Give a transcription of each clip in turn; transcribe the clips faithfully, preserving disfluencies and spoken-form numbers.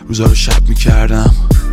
روزا رو شب میکردم،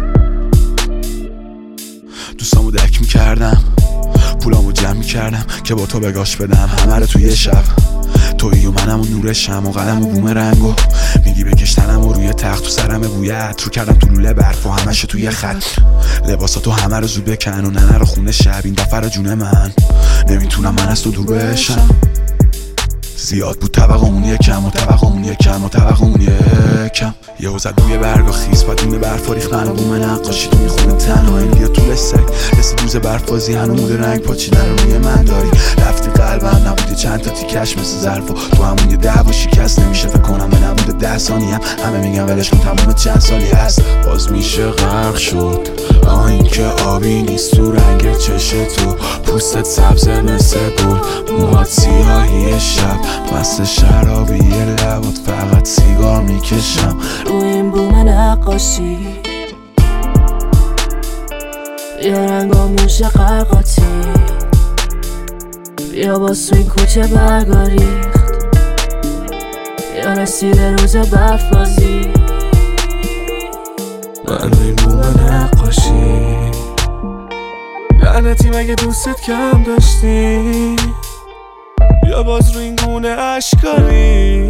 دوستامو دک میکردم، پولامو جمع میکردم که با تو بگاش بدم همه رو توی شب. تویی و منم و نور شم و قلم و بوم رنگو میگی بکشتنم و روی تخت تو سرم بوی عطر کردم تو لوله برف و همشو توی خط. لباساتو همه رو زود بکن و ننه رو خونه شب. این دفعه رو جون من نمیتونم من از تو دور بشم. زیاد بود طبقمون یکم و طبقمون یکم و طبقمون یکم. یه وزد روی برگا خیز پدیم برفا ریختن و بوم نقاشی تو میخونه تنهایی بیا تو لسک. رسید روز برفازی هنوز رنگ پاچیدن رو روی من داری. رفتی قلبم نبوده چند تا تیکش مثل ظرف و تو همون یه دعوا شکست نمیشه فکر کنم به نبوده ده ثانیه هم همه میگن ولش کن تموم چند سالی هست. باز میشه غرق شد آه این که آبی نیست تو رنگ چش تو. پوستت سبز مثل گل موهات سیاهی شب مست شرابی لبات فقط سیگار میکشم روی این بوم نقاشی. یا رنگا موش قرقاتی یا باز تو این کوچه برگا ریخت یا رسیده روز برفازی. من روی این بوم نقاشی. لعنتی مگه دوستت کم داشتی یا باز روی این گونه اشکاری.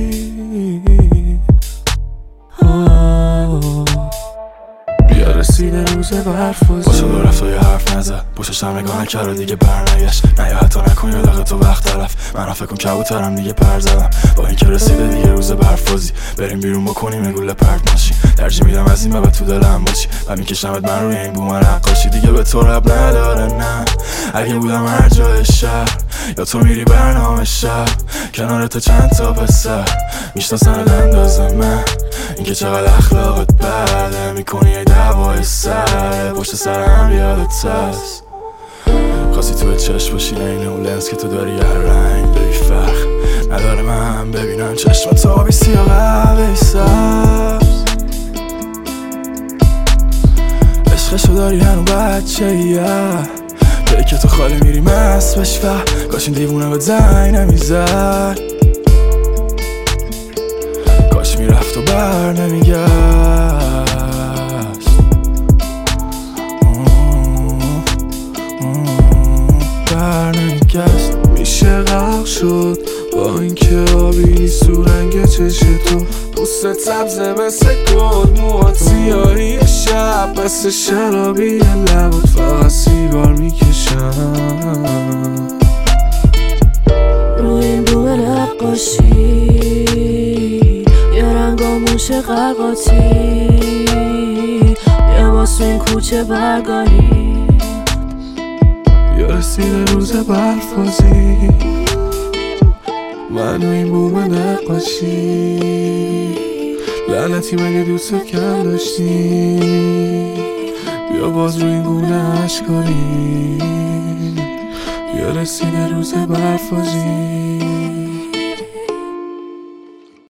بیا رسیده روز برفازی. باشه دو رفت و یه حرف نزد پشتش هم نگاه نکرد و دیگه برنگشت. نه یا حتی نکن یا دقیقه تو وقت طرف من فکر کن کبوترم دیگه پر زدم. با این که رسیده دیگه روز برفازی بریم بیرون بکنیم یه گوله پرت ماشین. ترجیح میدم از این به بعد تو دلم باشی و میکشمت من روی این بوم نقاشی. دیگه به تو رب نداره نه اگه بودم هر جای شهر یا تو میری برنامه شب کنار تو چند تا پسر میشناسن اندازه من. اینکه چقدر اخلاقت بده میکنی یه دعوای سر پشت سرم یادت هست. خواستی تو چشم باشی این اون لنز که تو داری هر رنگ داری فخر نداره من ببینم چشمت آبی سیاه قهوه‌ای سبز. عشقشو داری هنو بچه یه جایی که تو خالی میری مست بشی و کاش این دیوونه به زنگ نمیزد. کاش میرفت و بر نمیگشت. بر نمیگشت. میشه غرق شد با این که آبی نیست تو رنگ چش تو. پوستت سبزه مثل گل موهات سیاهی شب مثل شرابی لبات فقط سیگار میکشم. روی این بوم نقاشی یا رنگا موش قرقاتی یا باز تو این کوچه برگاری یا رسیده روز برفازی. من روی این بوم نقاشی. لعنتی مگه دوستت کم داشتی بیا باز روی این گونه اشکاری یا رسیده روز برفازی.